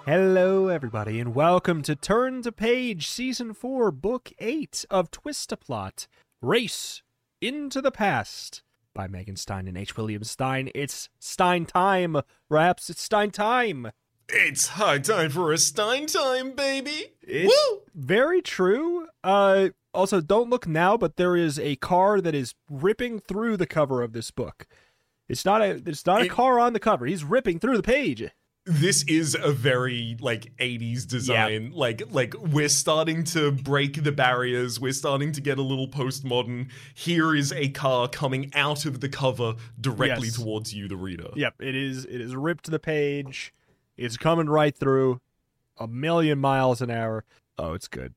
Hello, everybody, and welcome to Turn to Page, Season 4, Book 8 of Twist-A-Plot, Race into the Past, by Megan Stein and H. William Stein. It's Stein time, Raps. It's Stein time. It's high time for a Stein time, baby. It's very true. Also, don't look now, but there is a car that is ripping through the cover of this book. It's not a car on the cover. He's ripping through the page. This is a very, 80s design. Yeah. Like, we're starting to break the barriers. We're starting to get a little postmodern. Here is a car coming out of the cover directly towards you, the reader. Yep, it is ripped the page. It's coming right through 1,000,000 miles an hour. Oh, it's good.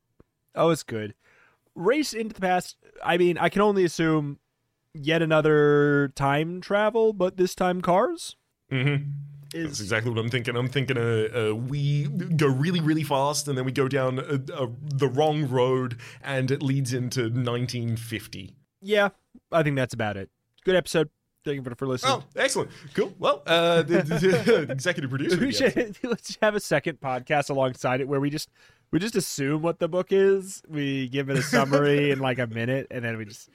Race into the past. I mean, I can only assume yet another time travel, but this time cars. Mm-hmm. That's exactly what I'm thinking. I'm thinking we go really, really fast, and then we go down the wrong road, and it leads into 1950. Yeah, I think that's about it. Good episode. Thank you for listening. Oh, excellent. Cool. Well, the executive producer. Let's have a second podcast alongside it where we just assume what the book is. We give it a summary in a minute, and then we just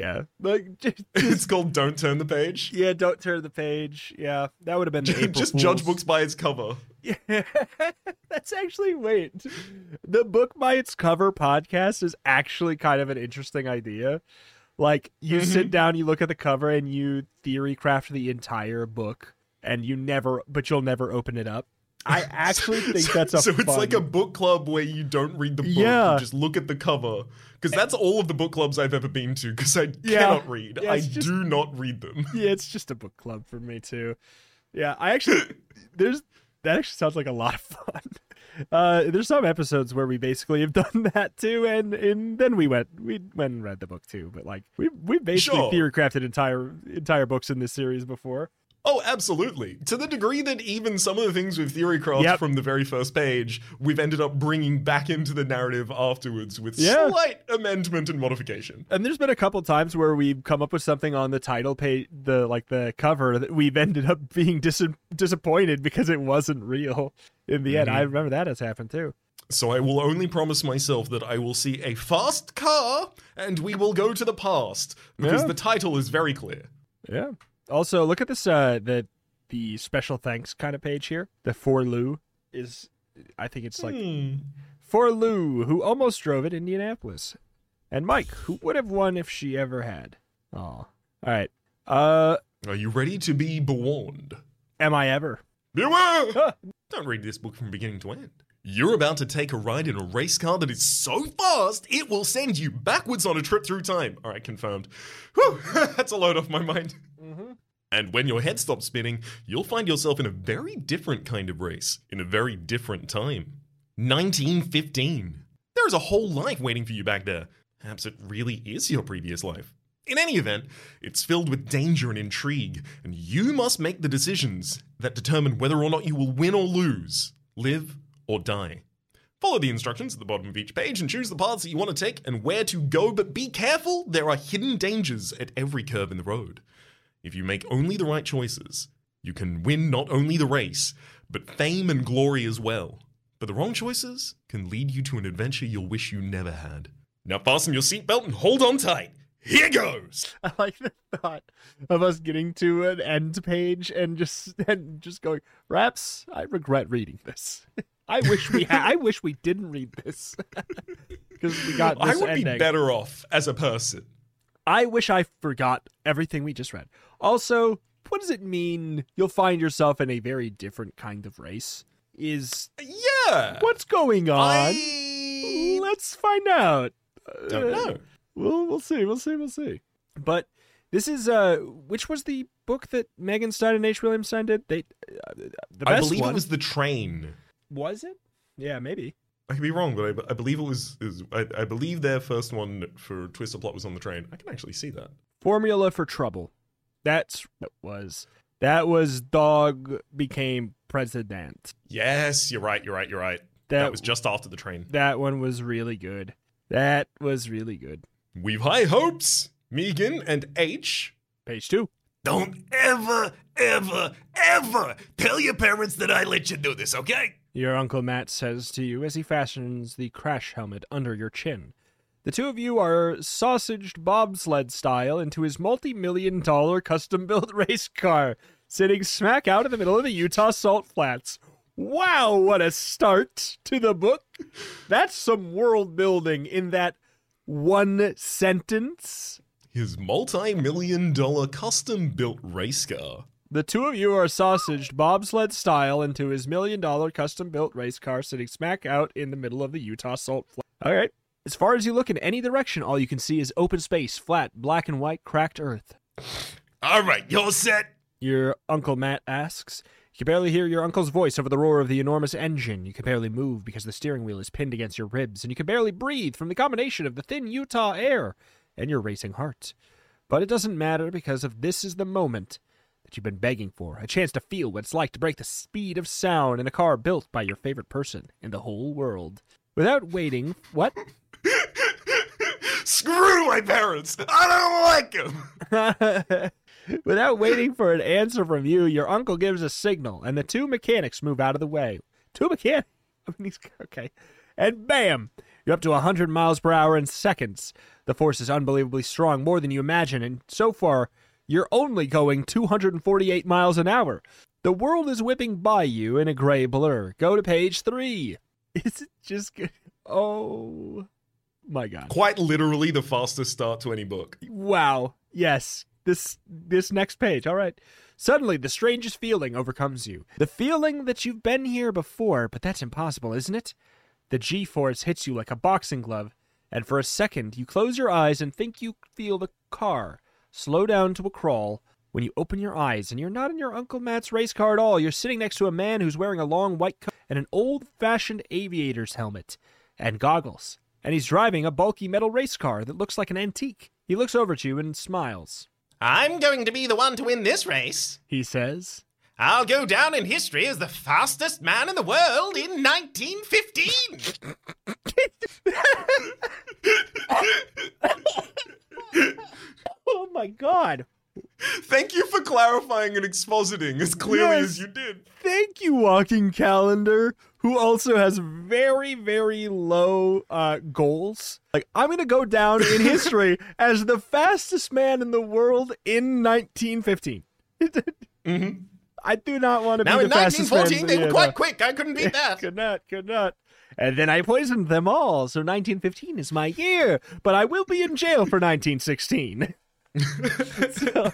it's called Don't Turn the Page. Yeah, Don't Turn the Page. Yeah, that would have been the April just Fools. Judge books by its cover. Yeah, that's actually the book by its cover podcast is actually kind of an interesting idea. Like, you sit down, you look at the cover, and you theory craft the entire book, and you'll never open it up. I actually think that's So it's like a book club where you don't read the book, you just look at the cover. Because that's all of the book clubs I've ever been to, because I cannot read. I do not read them. Yeah, it's just a book club for me, too. Yeah, that actually sounds like a lot of fun. There's some episodes where we basically have done that too, and then we went and read the book too. But we basically theory crafted entire books in this series before. Oh, absolutely. To the degree that even some of the things we've theory crafted from the very first page, we've ended up bringing back into the narrative afterwards with slight amendment and modification. And there's been a couple times where we've come up with something on the title page, the cover, that we've ended up being disappointed because it wasn't real in the end. I remember that has happened too. So I will only promise myself that I will see a fast car and we will go to the past, because the title is very clear. Yeah. Also, look at this, the special thanks kind of page here. The For Lou is, I think it's For Lou, who almost drove at Indianapolis. And Mike, who would have won if she ever had. Oh, all right. Are you ready to be bewarned? Am I ever? Beware! Huh. Don't read this book from beginning to end. You're about to take a ride in a race car that is so fast, it will send you backwards on a trip through time. All right, confirmed. Whew, that's a load off my mind. Mm-hmm. And when your head stops spinning, you'll find yourself in a very different kind of race, in a very different time. 1915. There is a whole life waiting for you back there. Perhaps it really is your previous life. In any event, it's filled with danger and intrigue, and you must make the decisions that determine whether or not you will win or lose, live or die. Follow the instructions at the bottom of each page and choose the paths that you want to take and where to go, but be careful, there are hidden dangers at every curve in the road. If you make only the right choices, you can win not only the race, but fame and glory as well. But the wrong choices can lead you to an adventure you'll wish you never had. Now fasten your seatbelt and hold on tight. Here goes! I like the thought of us getting to an end page and just going, Raps, I regret reading this. I wish we didn't read this. Because we got this I would ending. be better off as a person. I wish I forgot everything we just read. Also, what does it mean you'll find yourself in a very different kind of race? What's going on? Let's find out. Don't know. We'll see. But this is which was the book that Megan Stein and H. William Stein did? The best I believe one. it was The Train. Was it? Yeah, maybe. I could be wrong, but I believe it was. I believe their first one for Twist-A-Plot was on The Train. I can actually see that. Formula for Trouble. That was Dog Became President. Yes, you're right. That was just after The Train. That one was really good. We've high hopes, Megan and H. Page 2. Don't ever tell your parents that I let you do this, okay? your Uncle Matt says to you as he fastens the crash helmet under your chin. The two of you are sausaged bobsled style into his multi-million-dollar custom-built race car, sitting smack out in the middle of the Utah Salt Flats. Wow, what a start to the book. That's some world building in that one sentence. His multi-million-dollar custom-built race car. The two of you are sausaged bobsled style into his $1 million custom-built race car, sitting smack out in the middle of the Utah Salt Flats. All right. As far as you look in any direction, all you can see is open space, flat, black and white, cracked earth. All right, you're set. Your Uncle Matt asks. You can barely hear your uncle's voice over the roar of the enormous engine. You can barely move because the steering wheel is pinned against your ribs, and you can barely breathe from the combination of the thin Utah air and your racing heart. But it doesn't matter because this is the moment that you've been begging for, a chance to feel what it's like to break the speed of sound in a car built by your favorite person in the whole world. Without waiting, what? Screw my parents! I don't like them! Without waiting for an answer from you, your uncle gives a signal, and the two mechanics move out of the way. Two mechanics? I mean, okay. And bam! You're up to 100 miles per hour in seconds. The force is unbelievably strong, more than you imagine, and so far, you're only going 248 miles an hour. The world is whipping by you in a gray blur. Go to page 3. Is it just good? Oh, my God. Quite literally the fastest start to any book. Wow. Yes. This next page. All right. Suddenly, the strangest feeling overcomes you. The feeling that you've been here before, but that's impossible, isn't it? The G-force hits you like a boxing glove, and for a second, you close your eyes and think you feel the car slow down to a crawl. When you open your eyes, and you're not in your Uncle Matt's race car at all, you're sitting next to a man who's wearing a long white coat and an old-fashioned aviator's helmet and goggles. And he's driving a bulky metal race car that looks like an antique. He looks over at you and smiles. I'm going to be the one to win this race, he says. I'll go down in history as the fastest man in the world in 1915. Oh my God. Thank you for clarifying and expositing as clearly as you did. Thank you, Walking Calendar, who also has very, very low goals. Like, I'm going to go down in history as the fastest man in the world in 1915. Mm-hmm. I do not want to now be the fastest man. Now, in 1914, they were quite quick. I couldn't beat that. Could not. And then I poisoned them all, so 1915 is my year. But I will be in jail for 1916. So,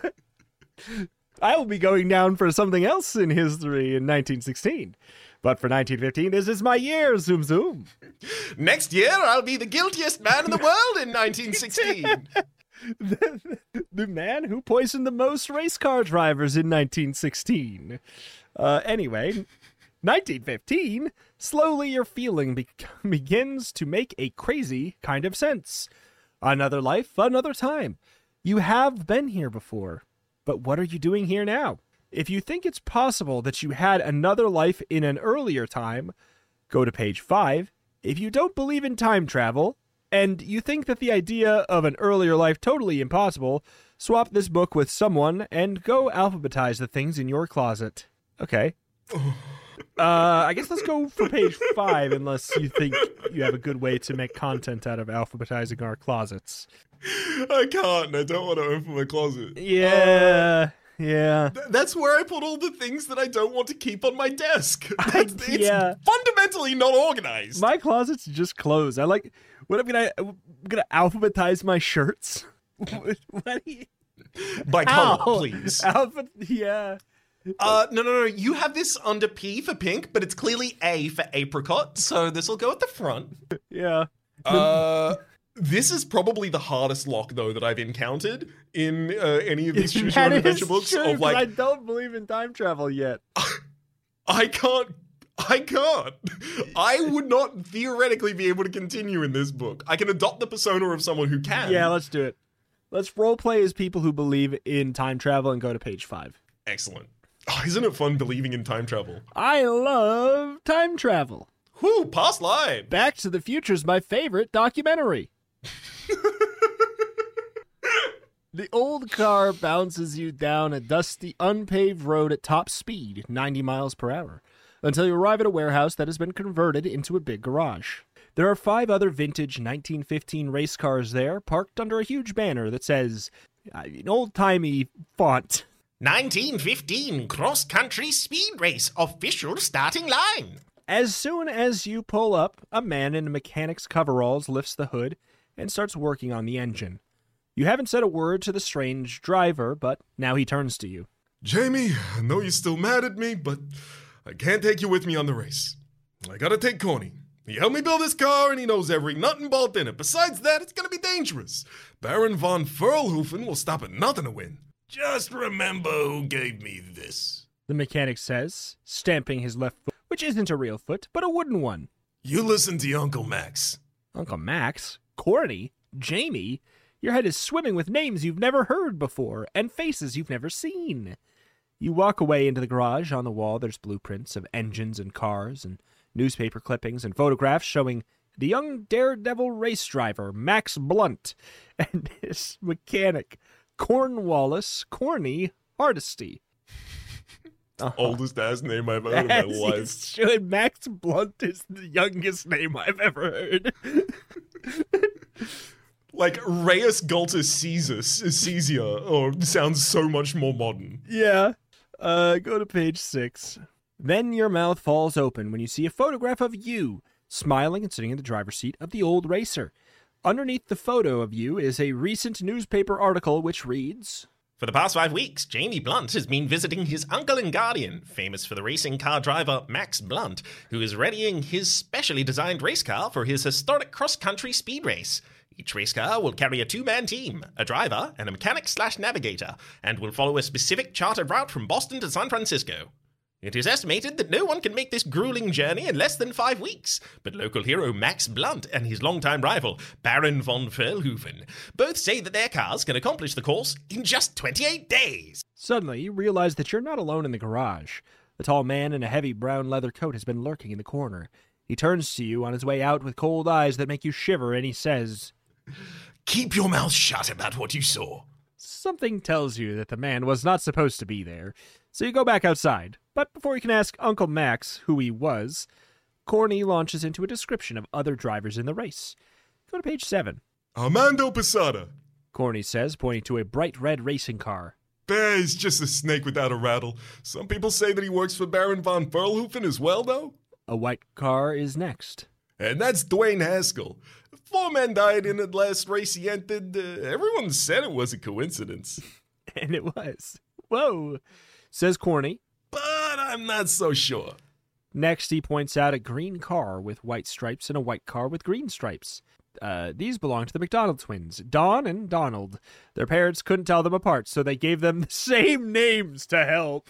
I will be going down for something else in history in 1916. But for 1915, this is my year, zoom zoom. Next year, I'll be the guiltiest man in the world in 1916. The man who poisoned the most race car drivers in 1916. Anyway, 1915, slowly your feeling begins to make a crazy kind of sense. Another life, another time. You have been here before, but what are you doing here now? If you think it's possible that you had another life in an earlier time, go to page 5. If you don't believe in time travel, and you think that the idea of an earlier life totally impossible, swap this book with someone and go alphabetize the things in your closet. Okay. I guess let's go for page 5, unless you think you have a good way to make content out of alphabetizing our closets. I can't. I don't want to open my closet. Yeah. That's where I put all the things that I don't want to keep on my desk. It's fundamentally not organized. My closet's just closed. What I'm gonna alphabetize my shirts. What do you... By color, please. Yeah. No. You have this under P for pink, but it's clearly A for apricot, so this will go at the front. Yeah. This is probably the hardest lock, though, that I've encountered in any of these choose your own adventure books. True, I don't believe in time travel yet. I can't. I would not theoretically be able to continue in this book. I can adopt the persona of someone who can. Yeah, let's do it. Let's roleplay as people who believe in time travel and go to page 5. Excellent. Oh, isn't it fun believing in time travel? I love time travel. Whew, past life. Back to the Future's my favorite documentary. The old car bounces you down a dusty, unpaved road at top speed, 90 miles per hour. until you arrive at a warehouse that has been converted into a big garage. There are 5 other vintage 1915 race cars there, parked under a huge banner that says, in old-timey font, 1915 cross-country speed race official starting line. As soon as you pull up, a man in a mechanic's coveralls lifts the hood and starts working on the engine. You haven't said a word to the strange driver, but now he turns to you. Jamie, I know you're still mad at me, but I can't take you with me on the race. I gotta take Corny. He helped me build this car, and he knows every nut and bolt in it. Besides that, it's gonna be dangerous. Baron von Ferlhofen will stop at nothing to win. Just remember who gave me this. The mechanic says, stamping his left foot, which isn't a real foot, but a wooden one. You listen to Uncle Max. Uncle Max? Corny? Jamie? Your head is swimming with names you've never heard before, and faces you've never seen. You walk away into the garage. On the wall, there's blueprints of engines and cars, and newspaper clippings and photographs showing the young daredevil race driver, Max Blunt, and his mechanic, Cornwallis Corny Hardesty. Oldest ass name I've ever heard in my life. Should. Max Blunt is the youngest name I've ever heard. Like Reyes Galtus Caesar sounds so much more modern. Yeah. Go to page 6. Then your mouth falls open when you see a photograph of you, smiling and sitting in the driver's seat of the old racer. Underneath the photo of you is a recent newspaper article which reads, For the past 5 weeks, Jamie Blunt has been visiting his uncle and guardian, famous for the racing car driver Max Blunt, who is readying his specially designed race car for his historic cross-country speed race. Each race car will carry a 2-man team, a driver and a mechanic/navigator, and will follow a specific chartered route from Boston to San Francisco. It is estimated that no one can make this grueling journey in less than 5 weeks, but local hero Max Blunt and his longtime rival, Baron von Ferlhofen, both say that their cars can accomplish the course in just 28 days. Suddenly, you realize that you're not alone in the garage. The tall man in a heavy brown leather coat has been lurking in the corner. He turns to you on his way out with cold eyes that make you shiver, and he says, Keep your mouth shut about what you saw. Something tells you that the man was not supposed to be there, so you go back outside. But before you can ask Uncle Max who he was, Corny launches into a description of other drivers in the race. Go to page 7. Armando Posada. Corny says, pointing to a bright red racing car. He's just a snake without a rattle. Some people say that he works for Baron von Ferlhofen as well, though. A white car is next. And that's Dwayne Haskell. 4 men died in the last race he entered. Everyone said it was a coincidence. And it was. Whoa, says Corny. But I'm not so sure. Next, he points out a green car with white stripes and a white car with green stripes. These belong to the McDonald twins, Don and Donald. Their parents couldn't tell them apart, so they gave them the same names to help.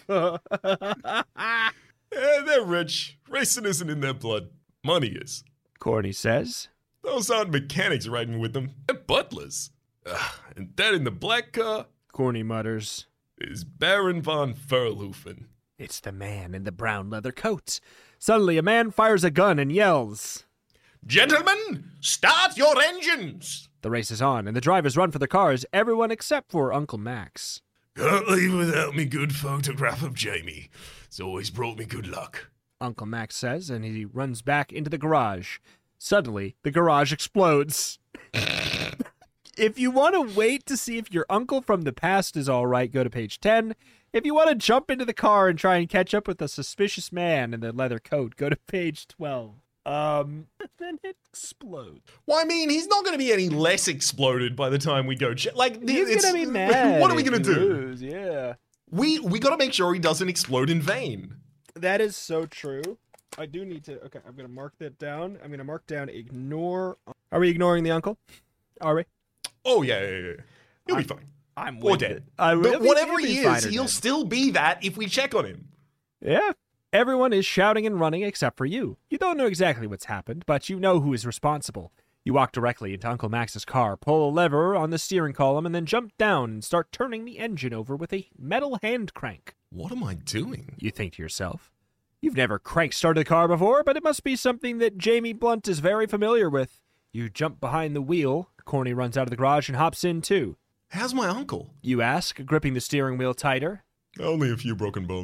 They're rich. Racing isn't in their blood. Money is. Corny says. Those aren't mechanics riding with them. They're butlers. And that in the black car, Corny mutters, is Baron von Ferlhofen. It's the man in the brown leather coat. Suddenly, a man fires a gun and yells, Gentlemen, start your engines! The race is on, and the drivers run for their cars, everyone except for Uncle Max. Can't leave without me good photograph of Jamie. It's always brought me good luck. Uncle Max says, and he runs back into the garage. Suddenly, the garage explodes. If you want to wait to see if your uncle from the past is all right, go to page 10. If you want to jump into the car and try and catch up with the suspicious man in the leather coat, go to page 12. Then it explodes. Well, I mean, he's not going to be any less exploded by the time we go check. Like, he's going to be mad. What are we going to do? Lose. Yeah. We got to make sure he doesn't explode in vain. That is so true. I do need to... Okay, I'm going to mark that down. I'm going to mark down ignore... Are we ignoring the uncle? Are we? Oh, yeah. He'll be fine. I'm or dead. But whatever he is, he'll still be that if we check on him. Yeah. Everyone is shouting and running except for you. You don't know exactly what's happened, but you know who is responsible. You walk directly into Uncle Max's car, pull a lever on the steering column, and then jump down and start turning the engine over with a metal hand crank. What am I doing? You think to yourself. You've never crank-started a car before, but it must be something that Jamie Blunt is very familiar with. You jump behind the wheel. Corny runs out of the garage and hops in, too. How's my uncle? You ask, gripping the steering wheel tighter. Only a few broken bones.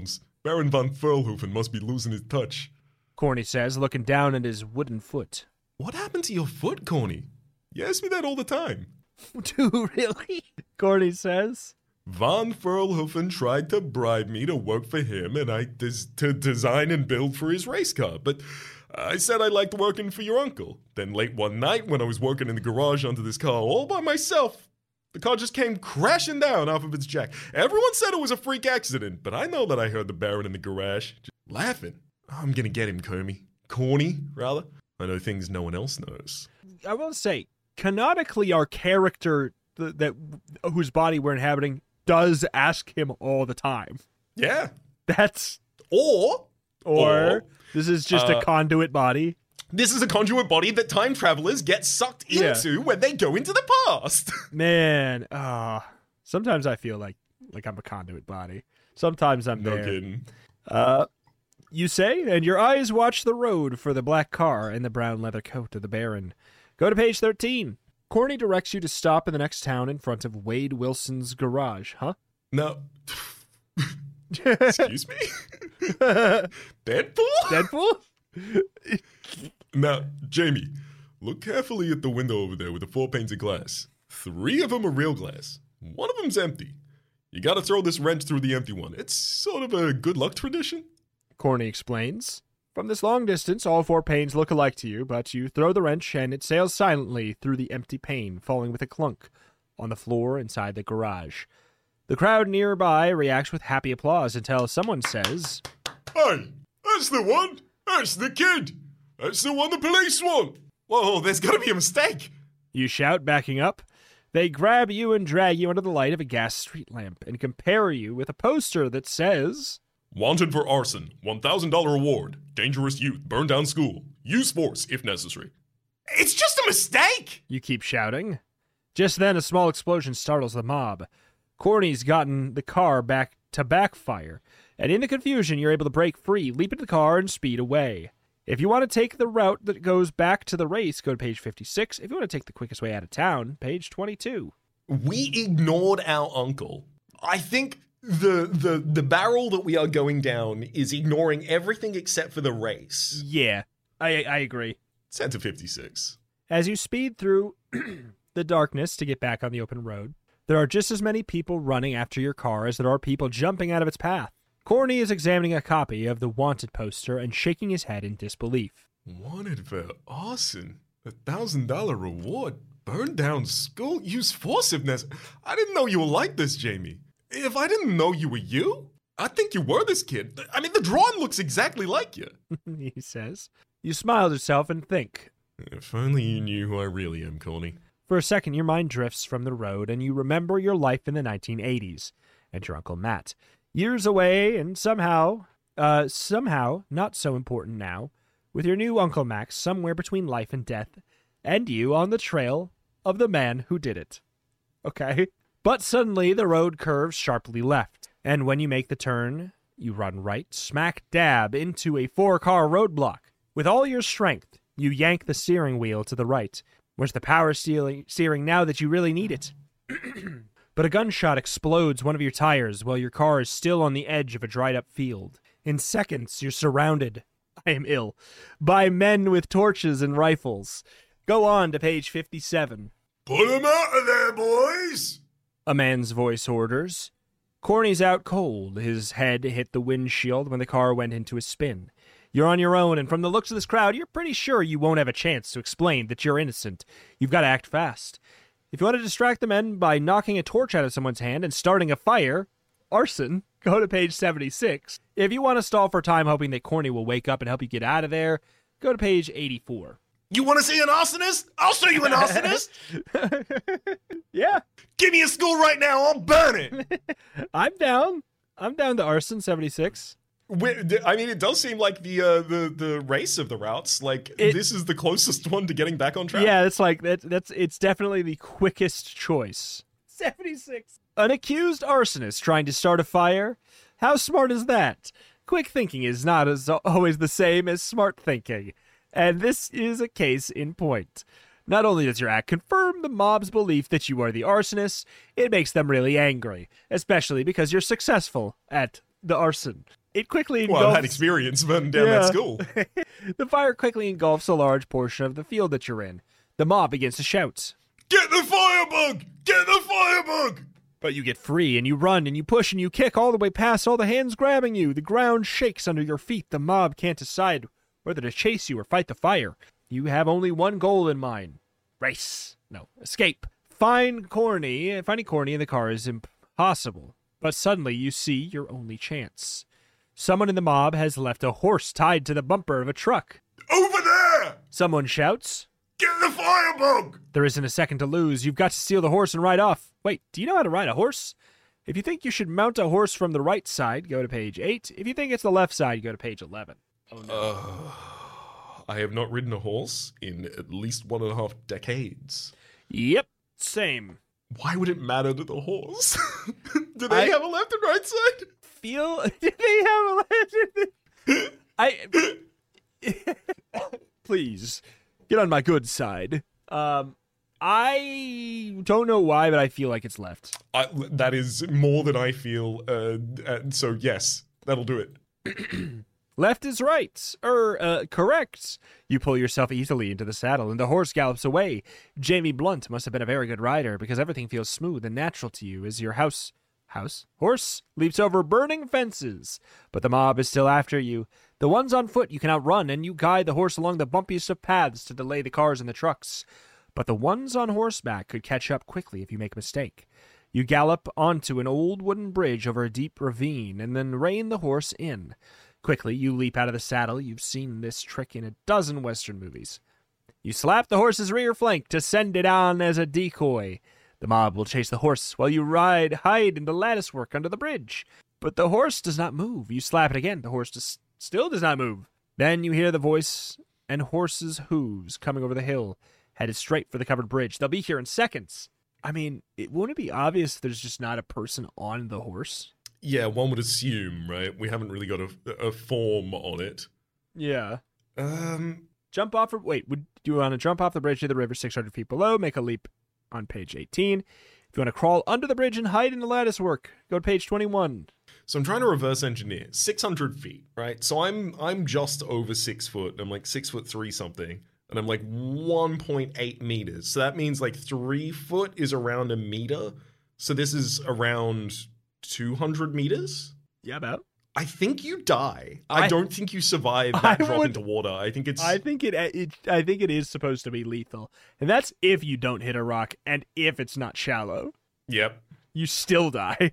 Baron von Ferlhofen must be losing his touch. Corny says, looking down at his wooden foot. What happened to your foot, Corny? You ask me that all the time. Do really? Corny says. Von Ferlhofen tried to bribe me to work for him and to design and build for his race car, but I said I liked working for your uncle. Then late one night when I was working in the garage onto this car all by myself, the car just came crashing down off of its jack. Everyone said it was a freak accident, but I know that I heard the Baron in the garage just laughing. I'm gonna get him, Corny, rather. I know things no one else knows. I will say, canonically, our character whose body we're inhabiting does ask him all the time. Yeah. That's... Or this is just a conduit body. This is a conduit body that time travelers get sucked into when they go into the past. Man, sometimes I feel like I'm a conduit body. Sometimes I'm No there. kidding. You say, and your eyes watch the road for the black car and the brown leather coat of the Baron. Go to page 13. Corny directs you to stop in the next town in front of Wade Wilson's garage, huh? No. Excuse me? Deadpool? Deadpool? Now, Jamie, look carefully at the window over there with the 4 panes of glass. 3 of them are real glass. 1 of them's empty. You gotta throw this wrench through the empty one. It's sort of a good luck tradition. Corny explains. From this long distance, all 4 panes look alike to you, but you throw the wrench and it sails silently through the empty pane, falling with a clunk on the floor inside the garage. The crowd nearby reacts with happy applause until someone says, Hey, that's the one! That's the kid! That's the one the police want! Whoa, there's gotta be a mistake! You shout, backing up. They grab you and drag you under the light of a gas street lamp and compare you with a poster that says... Wanted for arson, $1,000 reward, dangerous youth, burn down school, use force if necessary. It's just a mistake! You keep shouting. Just then, a small explosion startles the mob. Corny's gotten the car back to backfire, and in the confusion, you're able to break free, leap into the car, and speed away. If you want to take the route that goes back to the race, go to page 56. If you want to take the quickest way out of town, page 22. We ignored our uncle. I think the barrel that we are going down is ignoring everything except for the race. Yeah, I agree. Send to 56. As you speed through the darkness to get back on the open road, there are just as many people running after your car as there are people jumping out of its path. Corny is examining a copy of the wanted poster and shaking his head in disbelief. Wanted for arson, $1,000 reward, burn down school, use force if necessary. I didn't know you were like this, Jamie. If I didn't know you were you, I'd think you were this kid. I mean, the drawing looks exactly like you. He says. You smile to yourself and think. If only you knew who I really am, Corny. For a second, your mind drifts from the road and you remember your life in the 1980s and your Uncle Matt. Years away and somehow not so important now, with your new Uncle Max somewhere between life and death, and you on the trail of the man who did it. Okay? But suddenly the road curves sharply left, and when you make the turn, you run right, smack dab into a 4-car roadblock. With all your strength, you yank the steering wheel to the right. Where's the power steering now that you really need it? But a gunshot explodes one of your tires while your car is still on the edge of a dried-up field. In seconds, you're surrounded, I am ill, by men with torches and rifles. Go on to page 57. Put him out of there, boys! A man's voice orders. Corny's out cold. His head hit the windshield when the car went into a spin. You're on your own, and from the looks of this crowd, you're pretty sure you won't have a chance to explain that you're innocent. You've got to act fast. If you want to distract the men by knocking a torch out of someone's hand and starting a fire, arson, go to page 76. If you want to stall for time hoping that Corny will wake up and help you get out of there, go to page 84. You want to see an arsonist? I'll show you an arsonist! Yeah. Give me a school right now, I'll burn it! I'm down. I'm down to arson, 76. I mean, it does seem like the race of the routes. This is the closest one to getting back on track. Yeah, it's definitely the quickest choice. 76. An accused arsonist trying to start a fire? How smart is that? Quick thinking is not always the same as smart thinking. And this is a case in point. Not only does your act confirm the mob's belief that you are the arsonist, it makes them really angry, especially because you're successful at the arson. It quickly Well, I've had engulfs... experience burning down that school. The fire quickly engulfs a large portion of the field that you're in. The mob begins to shout. Get the firebug! Get the firebug! But you get free, and you run, and you push, and you kick all the way past all the hands grabbing you. The ground shakes under your feet. The mob can't decide whether to chase you or fight the fire. You have only one goal in mind. Race. No, escape. Finding Corny in the car is impossible. But suddenly you see your only chance. Someone in the mob has left a horse tied to the bumper of a truck. Over there! Someone shouts. Get the firebug! There isn't a second to lose. You've got to steal the horse and ride off. Wait, do you know how to ride a horse? If you think you should mount a horse from the right side, go to page 8. If you think it's the left side, go to page 11. Oh, no. I have not ridden a horse in at least 1.5 decades. Yep, same. Why would it matter to the horse? Do they have a left and right side? Do they have a left? Please, get on my good side. I don't know why, but I feel like it's left. That is more than I feel. So yes, that'll do it. Left is right. Correct. You pull yourself easily into the saddle, and the horse gallops away. Jamie Blunt must have been a very good rider, because everything feels smooth and natural to you as your horse leaps over burning fences. But the mob is still after you. The ones on foot you can outrun, and you guide the horse along the bumpiest of paths to delay the cars and the trucks. But the ones on horseback could catch up quickly if you make a mistake. You gallop onto an old wooden bridge over a deep ravine, and then rein the horse in. Quickly, you leap out of the saddle. You've seen this trick in a dozen Western movies. You slap the horse's rear flank to send it on as a decoy. The mob will chase the horse while you hide in the latticework under the bridge. But the horse does not move. You slap it again. The horse still does not move. Then you hear the voice and horse's hooves coming over the hill, headed straight for the covered bridge. They'll be here in seconds. I mean, won't it be obvious there's just not a person on the horse? Yeah, one would assume, right? We haven't really got a form on it. Yeah. Jump off. Wait, would you want to jump off the bridge to the river 600 feet below? Make a leap on page 18. If you want to crawl under the bridge and hide in the latticework, go to page 21. So I'm trying to reverse engineer 600 feet, right? So I'm just over 6 foot. I'm like 6'3" something, and I'm like 1.8 meters. So that means like 3 foot is around a meter. So this is around 200 meters? Yeah, about. I think you die. I don't think you survive that drop into water. I think it is supposed to be lethal. And that's if you don't hit a rock and if it's not shallow. Yep. You still die.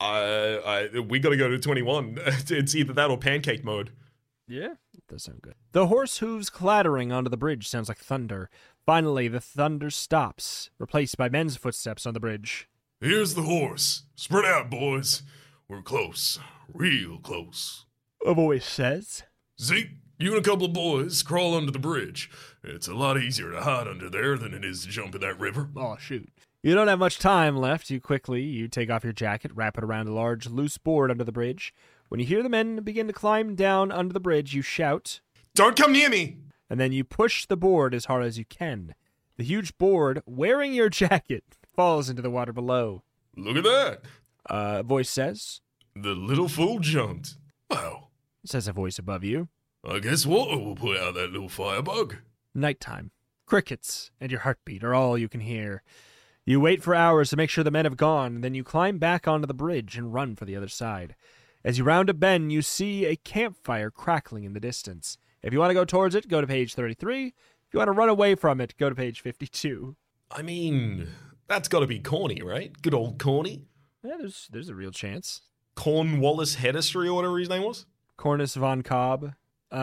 We got to go to 21. It's either that or pancake mode. Yeah, it does sound good. The horse hooves clattering onto the bridge sounds like thunder. Finally, the thunder stops, replaced by men's footsteps on the bridge. Here's the horse. Spread out, boys. We're close. Real close. A voice says. Zeke, you and a couple of boys crawl under the bridge. It's a lot easier to hide under there than it is to jump in that river. Oh, shoot. You don't have much time left. You take off your jacket, wrap it around a large, loose board under the bridge. When you hear the men begin to climb down under the bridge, you shout, "Don't come near me!" And then you push the board as hard as you can. The huge board, wearing your jacket, falls into the water below. Look at that, a voice says. The little fool jumped. Wow, says a voice above you. I guess water will put out that little firebug. Nighttime. Crickets and your heartbeat are all you can hear. You wait for hours to make sure the men have gone, then you climb back onto the bridge and run for the other side. As you round a bend, you see a campfire crackling in the distance. If you want to go towards it, go to page 33. If you want to run away from it, go to page 52. I mean, that's got to be Corny, right? Good old Corny. Yeah, there's a real chance. Cornwallis Hedestry or whatever his name was? Cornus von Cobb.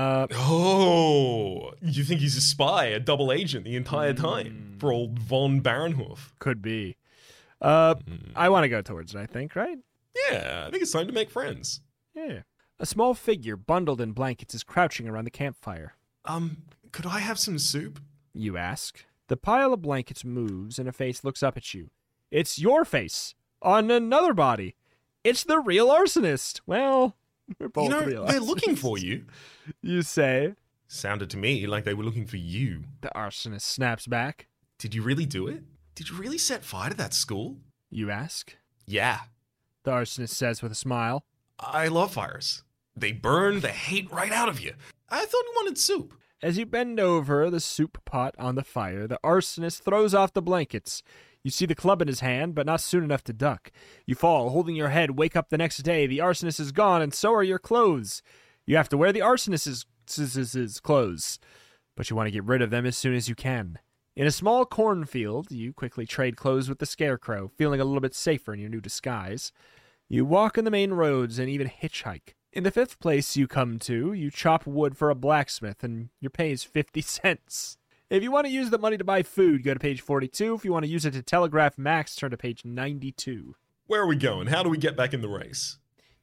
Oh, you think he's a spy, a double agent the entire time for old von Barenhof? Could be. I want to go towards it, I think, right? Yeah, I think it's time to make friends. Yeah. A small figure bundled in blankets is crouching around the campfire. Could I have some soup? You ask. The pile of blankets moves and a face looks up at you. It's your face on another body. It's the real arsonist. Well, we're both real arsonists. They're looking for you. You say. Sounded to me like they were looking for you. The arsonist snaps back. Did you really do it? Did you really set fire to that school? You ask. Yeah. The arsonist says with a smile. I love fires. They burn the hate right out of you. I thought you wanted soup. As you bend over the soup pot on the fire, the arsonist throws off the blankets. You see the club in his hand, but not soon enough to duck. You fall, holding your head, wake up the next day. The arsonist is gone, and so are your clothes. You have to wear the arsonist's clothes, but you want to get rid of them as soon as you can. In a small cornfield, you quickly trade clothes with the scarecrow, feeling a little bit safer in your new disguise. You walk on the main roads and even hitchhike. In the 5th place you come to, you chop wood for a blacksmith, and your pay is 50 cents. If you want to use the money to buy food, go to page 42. If you want to use it to telegraph Max, turn to page 92. Where are we going? How do we get back in the race?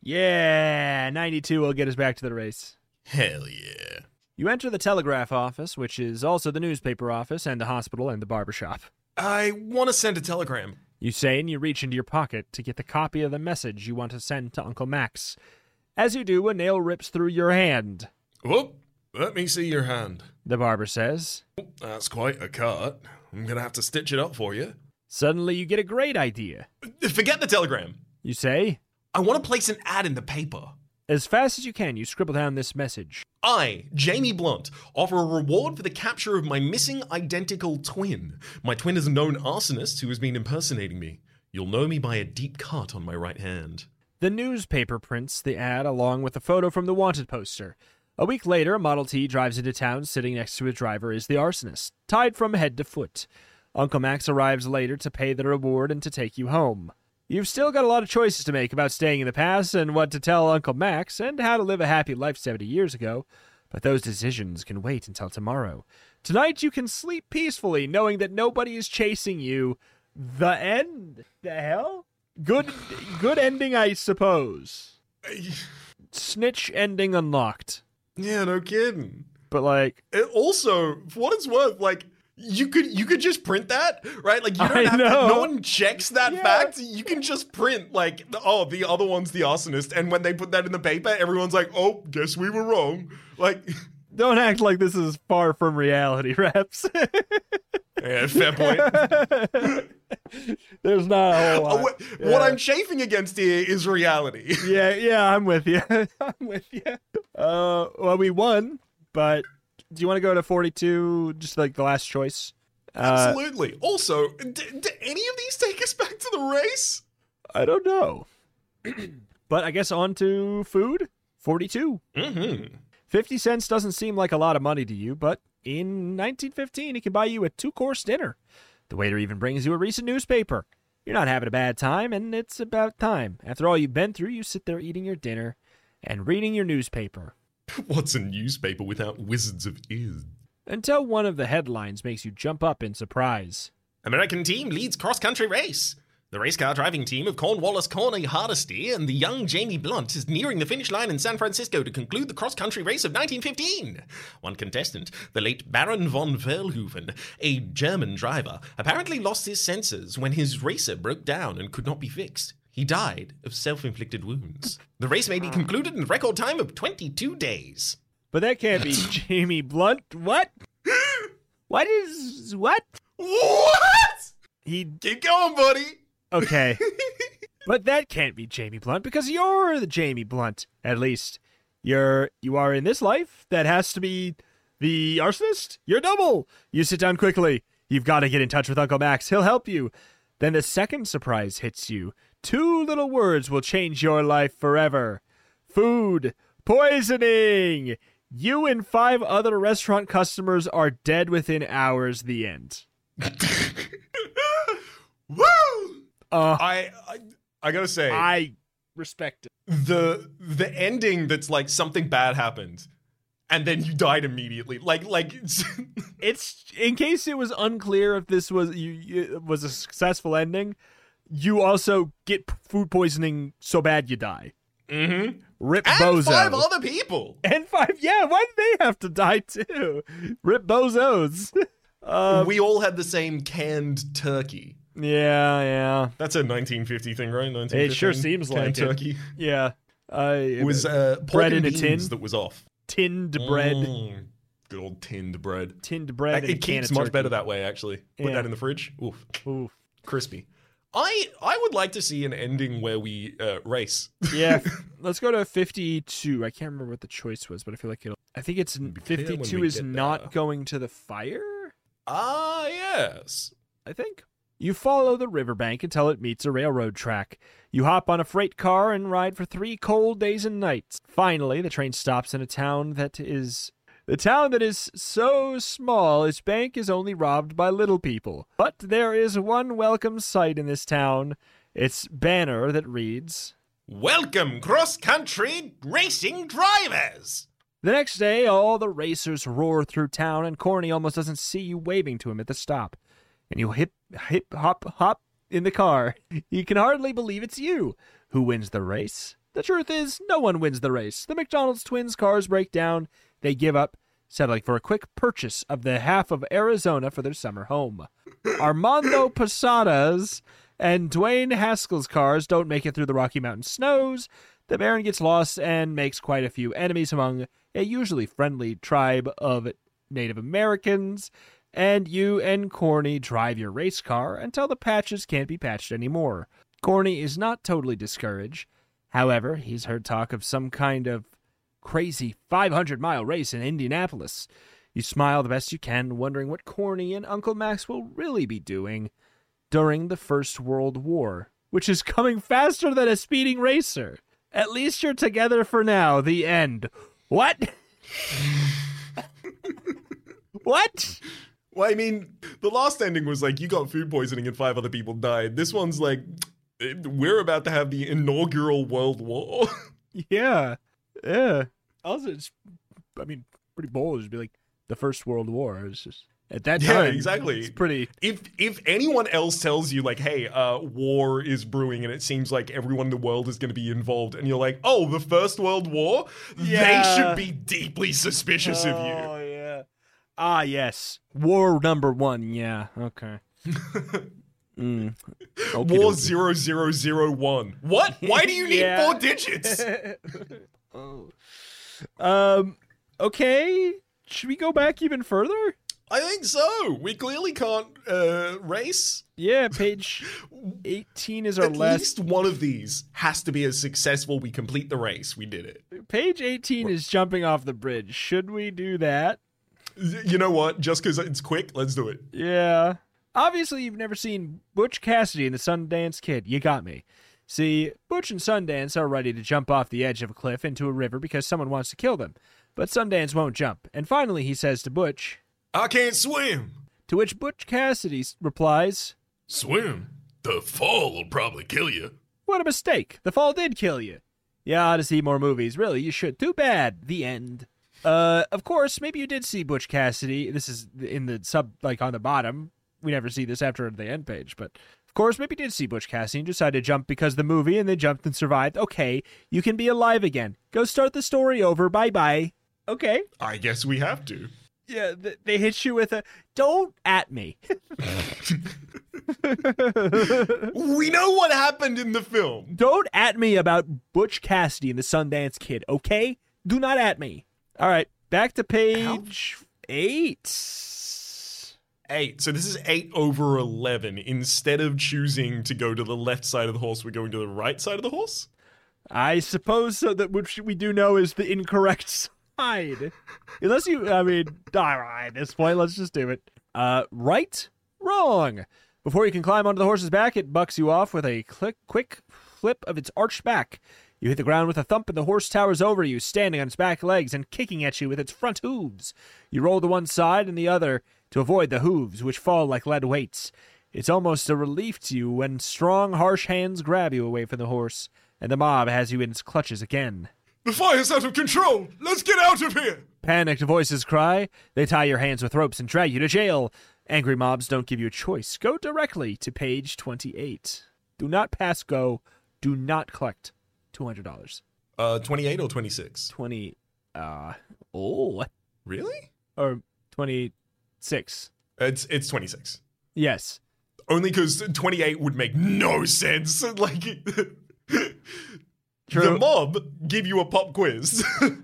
Yeah, 92 will get us back to the race. Hell yeah. You enter the telegraph office, which is also the newspaper office and the hospital and the barbershop. I want to send a telegram. You say, and you reach into your pocket to get the copy of the message you want to send to Uncle Max. As you do, a nail rips through your hand. Whoop, let me see your hand. The barber says. That's quite a cut. I'm going to have to stitch it up for you. Suddenly you get a great idea. Forget the telegram. You say. I want to place an ad in the paper. As fast as you can, you scribble down this message. I, Jamie Blunt, offer a reward for the capture of my missing identical twin. My twin is a known arsonist who has been impersonating me. You'll know me by a deep cut on my right hand. The newspaper prints the ad along with a photo from the wanted poster. A week later, a Model T drives into town. Sitting next to his driver is the arsonist, tied from head to foot. Uncle Max arrives later to pay the reward and to take you home. You've still got a lot of choices to make about staying in the past and what to tell Uncle Max and how to live a happy life 70 years ago, but those decisions can wait until tomorrow. Tonight you can sleep peacefully knowing that nobody is chasing you. The end? The hell? Good ending, I suppose. Snitch ending unlocked. Yeah, no kidding. But like, it also, for what it's worth, like you could just print that, right? Like you don't I have know. to, no one checks that fact. You can just print like, the other one's the arsonist, and when they put that in the paper, everyone's like, oh, guess we were wrong. Like, don't act like this is far from reality, Reps. yeah, fair point. There's not a whole lot. What I'm chafing against here is reality. Yeah, I'm with you. I'm with you. Well, we won, but do you want to go to 42, just like the last choice? Absolutely. Also, do any of these take us back to the race? I don't know. But I guess on to food. 42. 50 cents doesn't seem like a lot of money to you, but in 1915, it can buy you a 2-course dinner. The waiter even brings you a recent newspaper. You're not having a bad time, and it's about time. After all you've been through, you sit there eating your dinner and reading your newspaper. What's a newspaper without Wizards of Iz? Until one of the headlines makes you jump up in surprise. American team leads cross-country race. The race car driving team of Cornwallis Corny Hardesty and the young Jamie Blunt is nearing the finish line in San Francisco to conclude the cross-country race of 1915. One contestant, the late Baron von Verhoeven, a German driver, apparently lost his senses when his racer broke down and could not be fixed. He died of self-inflicted wounds. The race may be concluded in a record time of 22 days. But that can't be Jamie Blunt. What? What? Keep going, buddy. Okay. But that can't be Jamie Blunt because you're the Jamie Blunt. At least you are in this life. That has to be the arsonist. You're double. You sit down quickly. You've got to get in touch with Uncle Max. He'll help you. Then the second surprise hits you. 2 little words will change your life forever. Food poisoning. You and 5 other restaurant customers are dead within hours. The end. Woo! I gotta say, I respect it. The ending that's like something bad happened, and then you died immediately. Like it's in case it was unclear if this was was a successful ending. You also get food poisoning so bad you die. Mm-hmm. Rip and Bozo. 5 other people. And 5, yeah. Why did they have to die too? Rip Bozos. We all had the same canned turkey. Yeah. That's a 1950 thing, right? It sure seems like canned turkey. Yeah. It was bread pork in and a tin. that was off. Tinned bread. Good old tinned bread. Tinned bread. It keeps much better that way, actually. Put that in the fridge. Oof. Oof. Crispy. I would like to see an ending where we race. Yeah, let's go to 52. I can't remember what the choice was, but I feel like I think it's 52 is not going to the fire? Ah, yes. I think. You follow the riverbank until it meets a railroad track. You hop on a freight car and ride for 3 cold days and nights. Finally, the train stops in a town that is... The town that is so small, its bank is only robbed by little people. But there is one welcome sight in this town. Its banner that reads, "Welcome, cross-country racing drivers!" The next day, all the racers roar through town, and Corny almost doesn't see you waving to him at the stop. And you hip, hop in the car. He can hardly believe it's you. Who wins the race? The truth is, no one wins the race. The McDonald's twins' cars break down. They give up, settling for a quick purchase of the half of Arizona for their summer home. Armando Posada's and Dwayne Haskell's cars don't make it through the Rocky Mountain snows. The Baron gets lost and makes quite a few enemies among a usually friendly tribe of Native Americans. And you and Corny drive your race car until the patches can't be patched anymore. Corny is not totally discouraged. However, he's heard talk of some kind of crazy 500-mile race in Indianapolis. You smile the best you can, wondering what Corny and Uncle Max will really be doing during the First World War, which is coming faster than a speeding racer. At least you're together for now. The end. What? What? Well, I mean, the last ending was like, you got food poisoning and 5 other people died. This one's like, we're about to have the inaugural World War. Yeah. Yeah. Also, it's, I mean, pretty bold to be like, the First World War. It's just, at that time, yeah, exactly. It's pretty... If anyone else tells you, like, hey, war is brewing and it seems like everyone in the world is going to be involved, and you're like, oh, the First World War? Yeah. They should be deeply suspicious of you. Oh, yeah. Ah, yes. War number 1, yeah. Okay. War 0001. What? Why do you need 4 digits? Okay. Should we go back even further? I think so. We clearly can't race. Yeah, page 18 is our last. At least one of these has to be as successful. We complete the race. We did it. Page 18 is jumping off the bridge. Should we do that? You know what? Just because it's quick, let's do it. Yeah. Obviously, you've never seen Butch Cassidy and the Sundance Kid. You got me. See, Butch and Sundance are ready to jump off the edge of a cliff into a river because someone wants to kill them. But Sundance won't jump. And finally, he says to Butch, "I can't swim." To which Butch Cassidy replies, "Swim? The fall will probably kill you." What a mistake. The fall did kill you. You ought to see more movies. Really, you should. Too bad. The end. Of course, maybe you did see Butch Cassidy. This is in the sub, like on the bottom. We never see this after the end page, but of course, maybe you did see Butch Cassidy and decided to jump because of the movie, and they jumped and survived. Okay, you can be alive again. Go start the story over. Bye-bye. Okay. I guess we have to. Yeah, they hit you with a, don't at me. We know what happened in the film. Don't at me about Butch Cassidy and the Sundance Kid, okay? Do not at me. All right, back to page 8. 8. So this is 8 over 11. Instead of choosing to go to the left side of the horse, we're going to the right side of the horse? I suppose so, that which we do know is the incorrect side. Unless you, I mean, all right, at this point, let's just do it. Right? Wrong. Before you can climb onto the horse's back, it bucks you off with a quick flip of its arched back. You hit the ground with a thump, and the horse towers over you, standing on its back legs and kicking at you with its front hooves. You roll to one side and the other to avoid the hooves, which fall like lead weights. It's almost a relief to you when strong, harsh hands grab you away from the horse, and the mob has you in its clutches again. The fire's out of control! Let's get out of here! Panicked voices cry. They tie your hands with ropes and drag you to jail. Angry mobs don't give you a choice. Go directly to page 28. Do not pass go. Do not collect $200. 28 or 26? 20. Really? Or 26. It's 26. Yes. Only because 28 would make no sense. Like, True. The mob give you a pop quiz.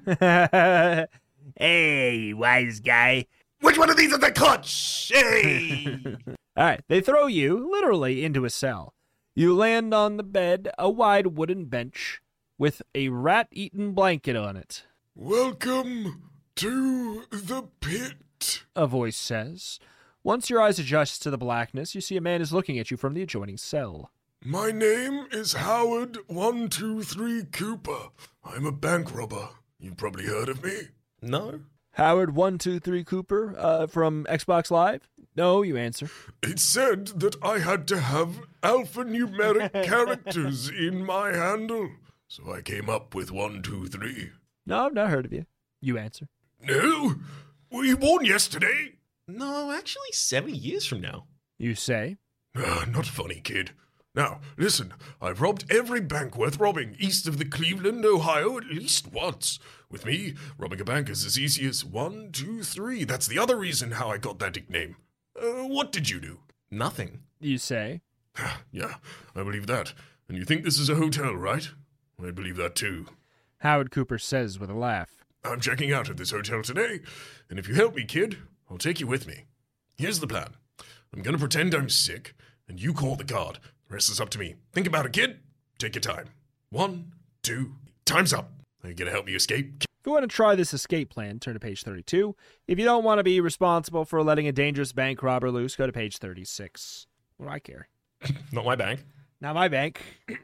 Hey, wise guy. Which one of these is the clutch? Hey! All right, they throw you literally into a cell. You land on the bed, a wide wooden bench with a rat-eaten blanket on it. Welcome to the pit, A voice says. Once your eyes adjust to the blackness, you see a man is looking at you from the adjoining cell. My name is Howard 123 Cooper. I'm a bank robber. You've probably heard of me. No? Howard 123 Cooper, from Xbox Live? No, you answer. It said that I had to have alphanumeric characters in my handle, so I came up with 123. No, I've not heard of you. You answer. No? Were you born yesterday? No, actually 70 years from now. You say. Not funny, kid. Now, listen, I've robbed every bank worth robbing east of the Cleveland, Ohio at least once. With me, robbing a bank is as easy as 1, 2, 3. That's the other reason how I got that nickname. What did you do? Nothing. You say. Yeah, I believe that. And you think this is a hotel, right? I believe that too. Howard Cooper says with a laugh. I'm checking out at this hotel today, and if you help me, kid, I'll take you with me. Here's the plan. I'm gonna pretend I'm sick, and you call the guard. The rest is up to me. Think about it, kid. Take your time. 1, 2, time's up. Are you gonna help me escape? If you want to try this escape plan, turn to page 32. If you don't want to be responsible for letting a dangerous bank robber loose, go to page 36. What do I care? Not my bank. Not my bank.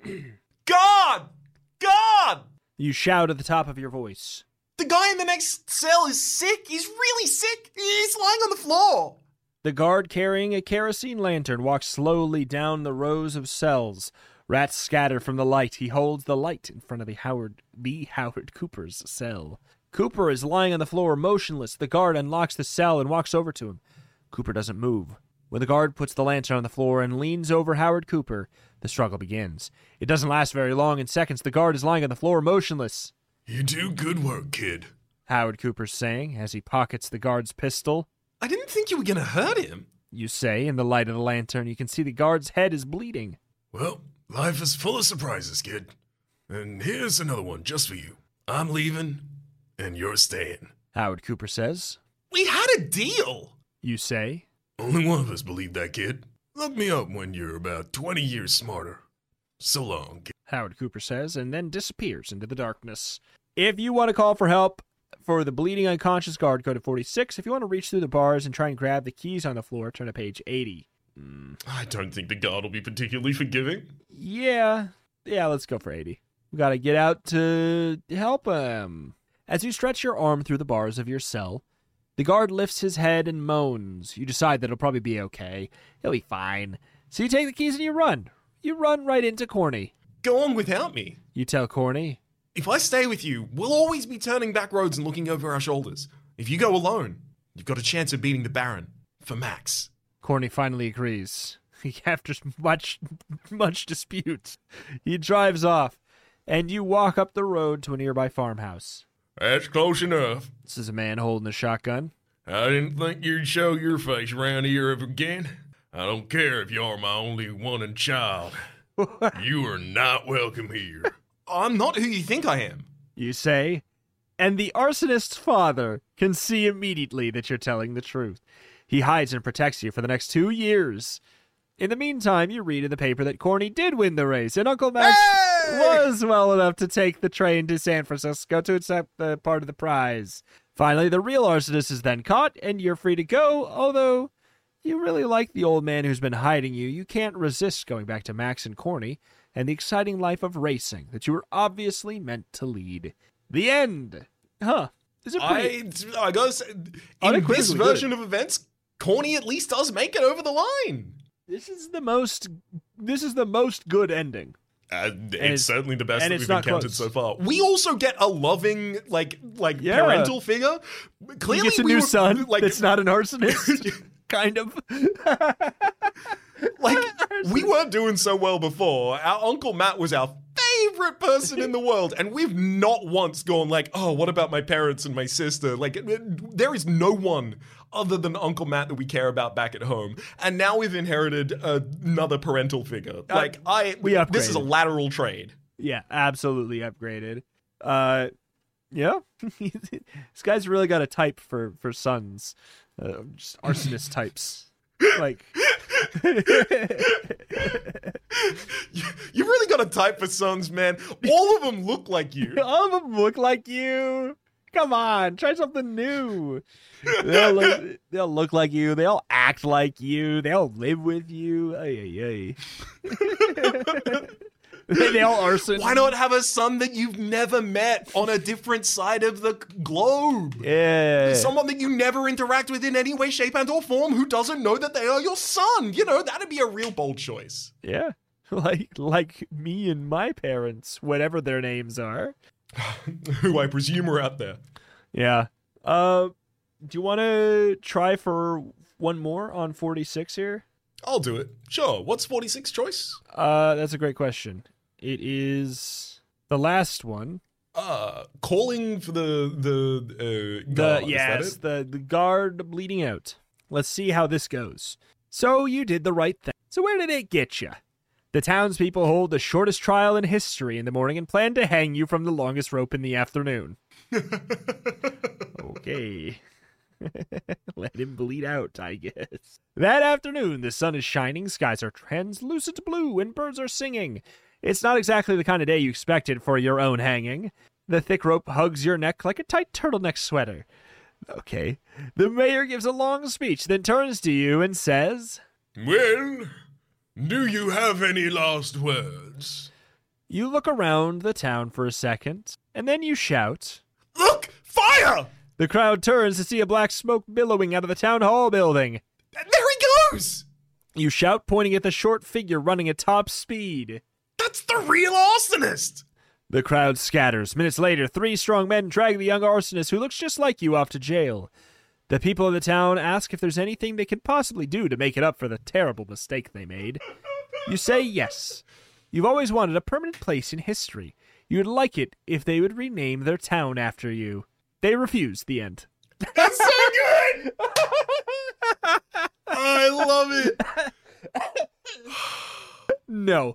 God! God! You shout at the top of your voice. The guy in the next cell is sick. He's really sick. He's lying on the floor. The guard carrying a kerosene lantern walks slowly down the rows of cells. Rats scatter from the light. He holds the light in front of the Howard Cooper's cell. Cooper is lying on the floor, motionless. The guard unlocks the cell and walks over to him. Cooper doesn't move. When the guard puts the lantern on the floor and leans over Howard Cooper, the struggle begins. It doesn't last very long. In seconds, the guard is lying on the floor, motionless. You do good work, kid. Howard Cooper's saying as he pockets the guard's pistol. I didn't think you were going to hurt him. You say, in the light of the lantern, you can see the guard's head is bleeding. Well, life is full of surprises, kid. And here's another one just for you. I'm leaving, and you're staying. Howard Cooper says. We had a deal. You say. Only one of us believed that, kid. Look me up when you're about 20 years smarter. So long, kid. Howard Cooper says, and then disappears into the darkness. If you want to call for help for the bleeding unconscious guard, go to 46. If you want to reach through the bars and try and grab the keys on the floor, turn to page 80. I don't think the guard will be particularly forgiving. Yeah, let's go for 80. We got to get out to help him. As you stretch your arm through the bars of your cell, the guard lifts his head and moans. You decide that it'll probably be okay. He'll be fine. So you take the keys and you run. You run right into Corny. Go on without me. You tell Corny. If I stay with you, we'll always be turning back roads and looking over our shoulders. If you go alone, you've got a chance of beating the Baron. For Max. Corny finally agrees. After much dispute, he drives off, and you walk up the road to a nearby farmhouse. That's close enough. This is a man holding a shotgun. I didn't think you'd show your face around here ever again. I don't care if you're my only one and child. You are not welcome here. I'm not who you think I am. You say, and the arsonist's father can see immediately that you're telling the truth. He hides and protects you for the next 2 years. In the meantime, you read in the paper that Corny did win the race, and Uncle Max was well enough to take the train to San Francisco to accept the part of the prize. Finally, the real arsonist is then caught, and you're free to go, although you really like the old man who's been hiding you. You can't resist going back to Max and Corny and the exciting life of racing that you were obviously meant to lead. The end. Huh. Is it pretty? I gotta say, in this version of events, Corny at least does make it over the line. This is the most good ending. It's certainly the best that we've encountered close. so far. We also get a loving, parental figure. Clearly, He gets a new son that's not an arsonist. Kind of. We weren't doing so well before. Our Uncle Matt was our favorite person in the world, and we've not once gone oh, what about my parents and my sister? There is no one other than Uncle Matt that we care about back at home. And now we've inherited another parental figure. This is a lateral trade. Yeah, absolutely upgraded. Yeah. This guy's really got a type for sons. Just arsonist types. You really got a type for sons, man. All of them look like you. All of them look like you. Come on, try something new. They'll look like you. They'll act like you. They'll live with you. Ay, ay, ay. They'll arson. Why not have a son that you've never met on a different side of the globe? Yeah. Someone that you never interact with in any way, shape, and or form who doesn't know that they are your son. You know, that'd be a real bold choice. Yeah. Like me and my parents, whatever their names are. Who I presume are out there. Yeah. Do you want to try for one more on 46 here? I'll do it. Sure. What's 46 choice? That's a great question. It is the last one. Calling for the guard. Yes, is that it? the guard bleeding out. Let's see how this goes. So you did the right thing. So where did it get you? The townspeople hold the shortest trial in history in the morning and plan to hang you from the longest rope in the afternoon. Okay. Let him bleed out, I guess. That afternoon, the sun is shining, skies are translucent blue, and birds are singing. It's not exactly the kind of day you expected for your own hanging. The thick rope hugs your neck like a tight turtleneck sweater. Okay. The mayor gives a long speech, then turns to you and says, Well, do you have any last words? You look around the town for a second, and then you shout, Look! Fire! The crowd turns to see a black smoke billowing out of the town hall building. There he goes! You shout, pointing at the short figure running at top speed. That's the real arsonist! The crowd scatters. Minutes later, 3 strong men drag the young arsonist, who looks just like you, off to jail. The people of the town ask if there's anything they could possibly do to make it up for the terrible mistake they made. You say yes. You've always wanted a permanent place in history. You'd like it if they would rename their town after you. They refuse. The end. That's so good! I love it! No.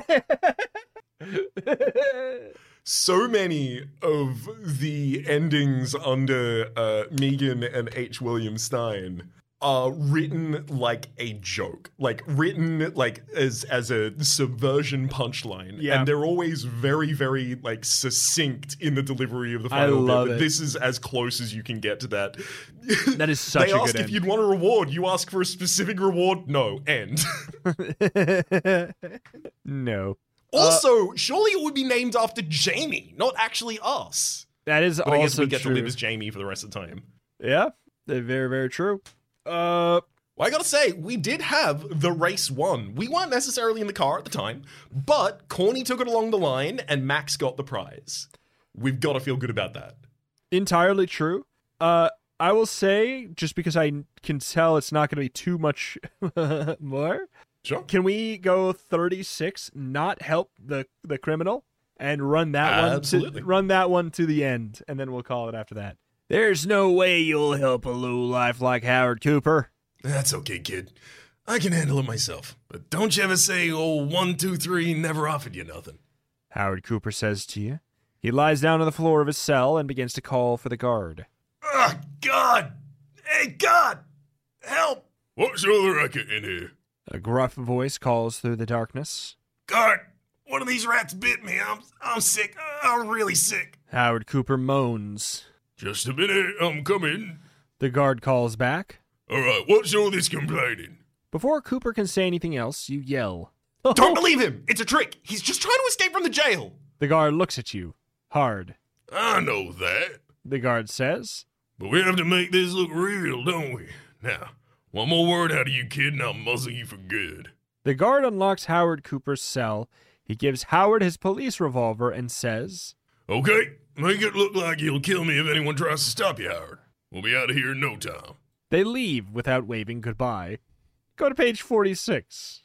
So many of the endings under Megan and H. William Stein are written like a joke, like written like as a subversion punchline. Yeah. And they're always very, very like succinct in the delivery of the I final love bit. But it. this is as close as you can get to that. That is such they a good ask if end. you'd want a reward. You ask for a specific reward. No, end. No. Also, surely it would be named after Jamie, not actually us. That is But I guess also we get true. to live as Jamie for the rest of the time. Yeah. They're very, very true. Well, I gotta say, we did have the race won. We weren't necessarily in the car at the time, but Corny took it along the line and Max got the prize. We've got to feel good about that. Entirely true. I will say, just because I can tell it's not going to be too much more, Sure. can we go 36, not help the criminal, and run that Absolutely. one to the end, and then we'll call it after that. There's no way you'll help a lowlife like Howard Cooper. That's okay, kid. I can handle it myself. But don't you ever say, oh, 1, 2, 3, never offered you nothing. Howard Cooper says to you. He lies down on the floor of his cell and begins to call for the guard. Ah, God! Hey, God! Help! What's all the racket in here? A gruff voice calls through the darkness. God, one of these rats bit me. I'm sick. I'm really sick. Howard Cooper moans. Just a minute, I'm coming. The guard calls back. All right, what's all this complaining? Before Cooper can say anything else, you yell. Don't believe him! It's a trick! He's just trying to escape from the jail! The guard looks at you. Hard. I know that. The guard says. But we have to make this look real, don't we? Now, one more word out of you, kid, and I'll muzzle you for good. The guard unlocks Howard Cooper's cell. He gives Howard his police revolver and says, Okay, make it look like you'll kill me if anyone tries to stop you, Howard. We'll be out of here in no time. They leave without waving goodbye. Go to page 46.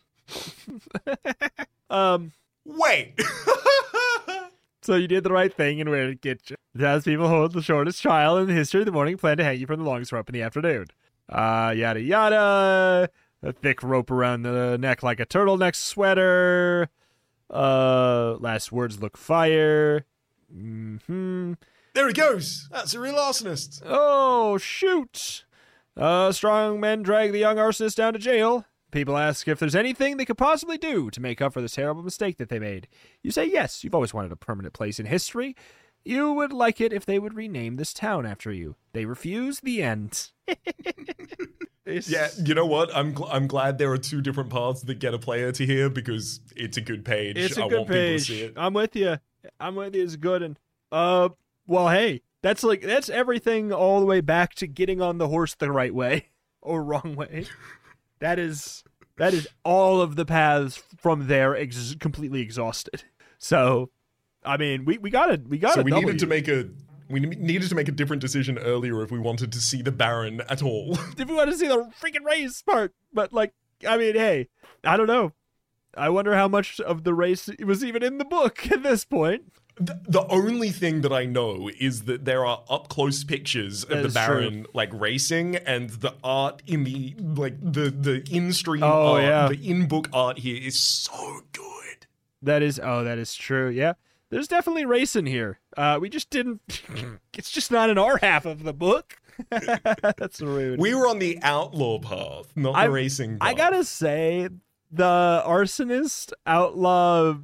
Wait! So you did the right thing and where to get you. The townspeople hold the shortest trial in the history of the morning, plan to hang you from the longest rope in the afternoon. Yada yada. A thick rope around the neck like a turtleneck sweater. Last words look fire. There he goes! That's a real arsonist! Oh, shoot! Strong men drag the young arsonist down to jail. People ask if there's anything they could possibly do to make up for this terrible mistake that they made. You say yes, you've always wanted a permanent place in history. You would like it if they would rename this town after you. They refuse. The end. Yeah, you know what? I'm glad there are two different paths that get a player to here because it's a good page. It's a I good want page. people to see it. I'm with you. It's good. And well, hey, that's everything all the way back to getting on the horse the right way or wrong way. That is all of the paths from there completely exhausted. So, I mean, we got So we needed to make a different decision earlier if we wanted to see the Baron at all. if we want to see the freaking race part. But like, I mean, hey, I don't know. I wonder how much of the race was even in the book at this point. The only thing that I know is that there are up close pictures of the Baron like racing, and the art in the the in-stream art, the in-book art here is so good. That is true. Yeah. There's definitely racing here. We just didn't it's just not in our half of the book. That's rude. We were on the outlaw path, not the racing path. I gotta say, the arsonist outlaw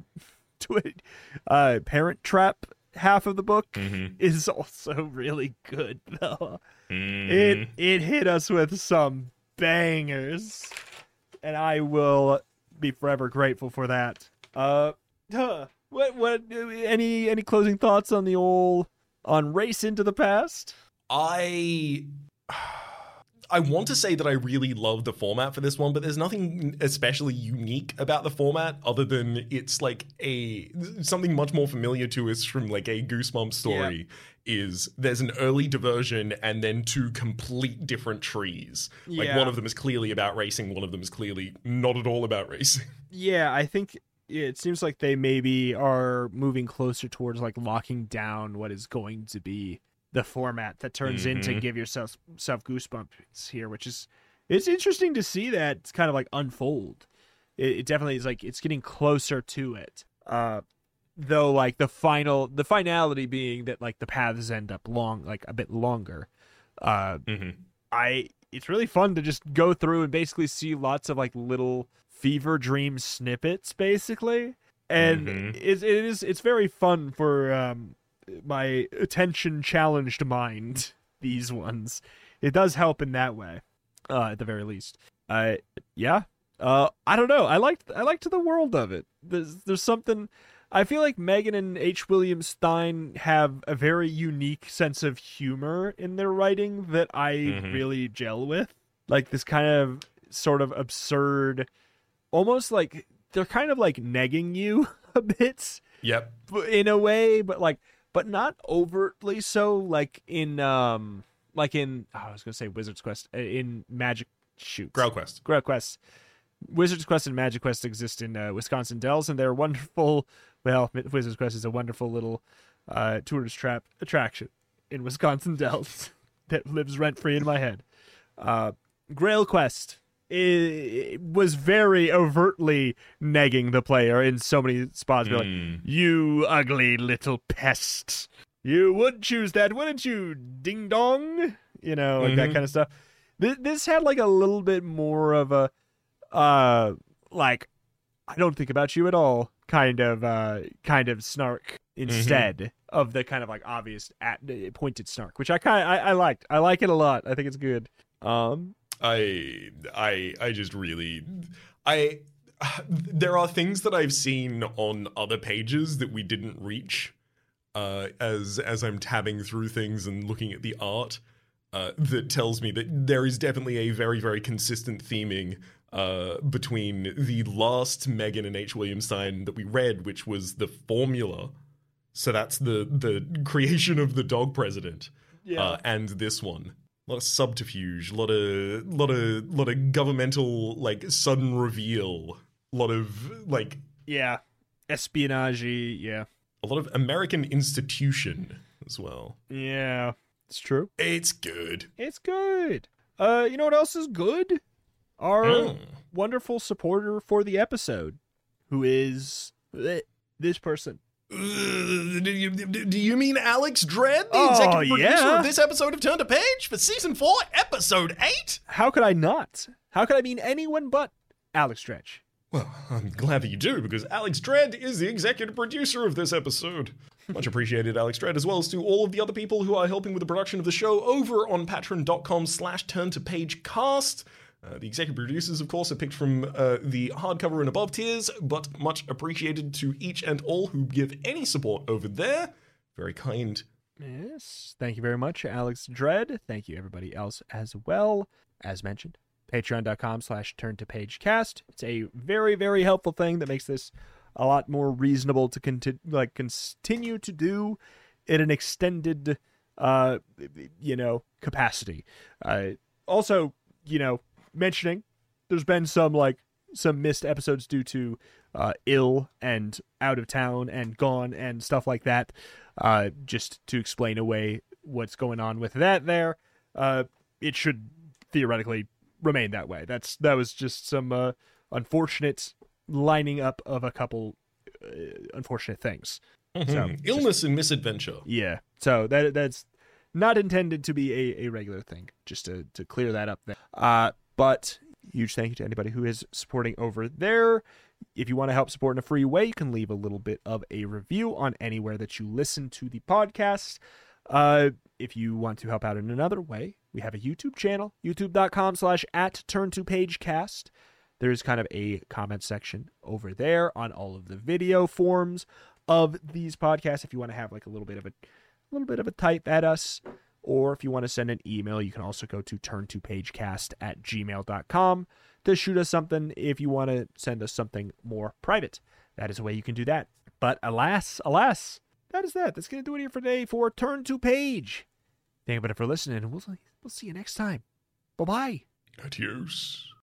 Parent Trap half of the book is also really good though. It hit us with some bangers, and I will be forever grateful for that. What any closing thoughts on on Race into the Past? I want to say that I really love the format for this one, but there's nothing especially unique about the format other than it's like something much more familiar to us from like a Goosebumps story. Is there's an early diversion and then two complete different trees. Like one of them is clearly about racing, one of them is clearly not at all about racing. Yeah, I think it seems like they maybe are moving closer towards like locking down what is going to be the format that turns into give yourself goosebumps here, which is, it's interesting to see that it's kind of like unfold. It definitely is like, it's getting closer to it. Though like the finality being that like the paths end up a bit longer. It's really fun to just go through and basically see lots of like little fever dream snippets basically. And it's very fun for, my attention challenged mind, these ones. It does help in that way, at the very least. I don't know. I liked the world of it. There's something. I feel like Megan and H. William Stein have a very unique sense of humor in their writing that I really gel with. Like this kind of sort of absurd, almost like they're kind of like negging you a bit. Yep. In a way, but not overtly so, like in I was gonna say Wizard's Quest, in Magic Grail Quest. Wizard's Quest and Magic Quest exist in Wisconsin Dells, and they're wonderful. Well, Wizard's Quest is a wonderful little tourist trap attraction in Wisconsin Dells that lives rent free in my head. Grail Quest was very overtly negging the player in so many spots. Like, you ugly little pest. You would choose that, wouldn't you? Ding dong. You know, like that kind of stuff. This had like a little bit more of a, like, I don't think about you at all kind of snark instead of the kind of like obvious pointed snark, which I liked. I like it a lot. I think it's good. I just really, there are things that I've seen on other pages that we didn't reach, as I'm tabbing through things and looking at the art, that tells me that there is definitely a very, very consistent theming, between the last Megan and H. William Stein that we read, which was the formula. So that's the creation of the dog president, and this one. A lot of subterfuge, a lot of governmental like sudden reveal, a lot of like espionage, a lot of American institution as well. Yeah, it's true. It's good. It's good. You know what else is good? Our wonderful supporter for the episode, who is this person. Do you mean Alex Dredd, the executive producer of this episode of Turn to Page for Season 4, Episode 8? How could I not? How could I mean anyone but Alex Dredge. Well, I'm glad that you do, because Alex Dredd is the executive producer of this episode. Much appreciated, Alex Dredd, as well as to all of the other people who are helping with the production of the show over on patreon.com/turntopagecast. The executive producers, of course, are picked from the hardcover and above tiers, but much appreciated to each and all who give any support over there. Very kind. Yes, thank you very much, Alex Dredd. Thank you, everybody else as well. As mentioned, patreon.com/turntopagecast. It's a very, very helpful thing that makes this a lot more reasonable to continue to do in an extended, capacity. Also, mentioning there's been some missed episodes due to ill and out of town and gone and stuff like that. Just to explain away what's going on with that there. It should theoretically remain that way. That was just some unfortunate lining up of a couple unfortunate things. Mm-hmm. So, illness and misadventure. Yeah. So that's not intended to be a regular thing. Just to clear that up there. But huge thank you to anybody who is supporting over there. If you want to help support in a free way, you can leave a little bit of a review on anywhere that you listen to the podcast. If you want to help out in another way, we have a YouTube channel, youtube.com/@turntopagecast. There's kind of a comment section over there on all of the video forms of these podcasts. If you want to have a little bit of a type at us, or if you want to send an email, you can also go to turntopagecast@gmail.com to shoot us something if you want to send us something more private. That is a way you can do that. But alas, that is that. That's going to do it here for today for Turn to Page. Thank you for listening, and we'll see you next time. Bye-bye. Adios.